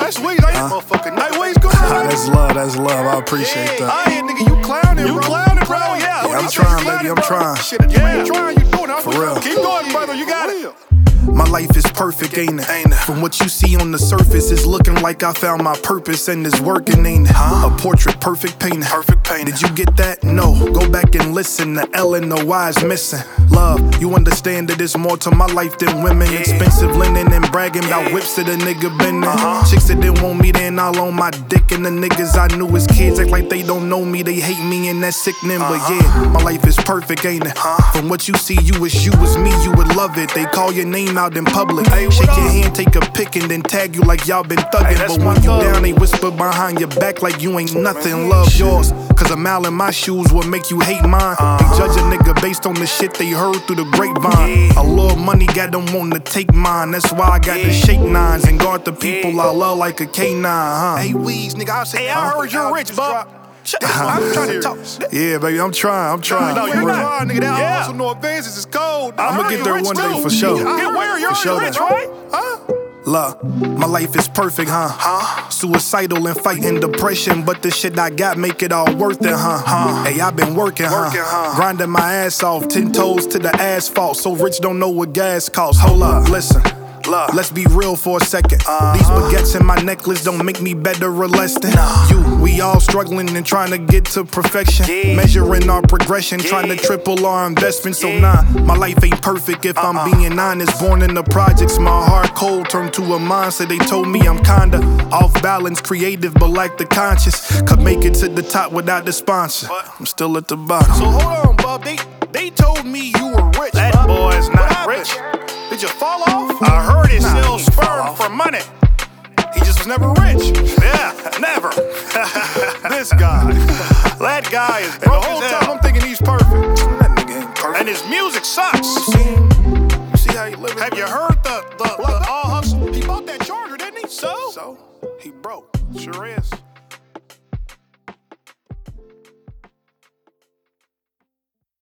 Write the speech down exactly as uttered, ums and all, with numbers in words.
That's weed, ain't it, motherfucker? Night weeds going on. That's love, that's love. I appreciate yeah. that. Hey, nigga, you clowning, You bro. clowning, bro, yeah. Yeah, I'm trying, baby, I'm trying. Shit, if you ain't trying, you doing it. For real. Keep going, brother, you got it. My life is perfect, ain't it? Ain't it? From what you see on the surface, it's looking like I found my purpose and it's working, ain't it? Huh? A portrait, perfect painting. Perfect painting. Did you get that? No. Go back and listen. The L and the Y is missing. Love, you understand that it's more to my life than women. Yeah. Expensive linen and bragging yeah. about whips that a nigga been in. Uh-huh. Chicks that didn't want me, then all on my dick. And the niggas I knew as kids act like they don't know me. They hate me and that's sickening. Uh-huh. But yeah, my life is perfect, ain't it? Huh? From what you see, you wish you was me, you would love it. They call your name out in public. Hey, shake your hand, take a pic, and then tag you like y'all been thugging. Hey, but when you down, they whisper behind your back like you ain't nothing. Love yours, cause a mile in my shoes will make you hate mine. Uh-huh. They judge a nigga based on the shit they heard through the grapevine. Yeah. A little money got them wanting to take mine. That's why I got yeah. to shake nines and guard the people yeah. I love like a K nine, huh? Hey, Weez, nigga, I said, hey, I heard you're rich, bub. I'm trying to talk. Yeah, baby, I'm trying, I'm trying. No, you're trying, nigga. That yeah. also no advances is cold. I'm gonna get there one day for sure. Get where you're sure rich, right? Huh? Love, my life is perfect, huh? Huh? Suicidal and fighting depression, but the shit I got make it all worth it, huh? Huh? Hey, I been working, huh? Working, huh? Grinding my ass off, ten toes to the asphalt, so rich don't know what gas costs. Hold up, listen. Love. Let's be real for a second. Uh-huh. These baguettes in my necklace don't make me better or less than nah. you. We all struggling and trying to get to perfection. Yeah. Measuring our progression, yeah. trying to triple our investment. So yeah. nah, my life ain't perfect if uh-uh. I'm being honest. Born in the projects, my heart cold turned to a monster. They told me I'm kinda off balance, creative but lack the conscious. Could make it to the top without the sponsor. What? I'm still at the bottom. So hold on, bub. They they told me you were rich. That bub. boy's not rich. Did you fall off? I heard he nah, sells sperm for money. He just was never rich. Yeah, never. This guy. That guy is broke. And the whole time I'm thinking he's perfect. That nigga ain't perfect. And his music sucks. You see, you see how he living? Have you heard the, the, the all hustle? He bought that charger, didn't he? So? So, he broke. Sure is.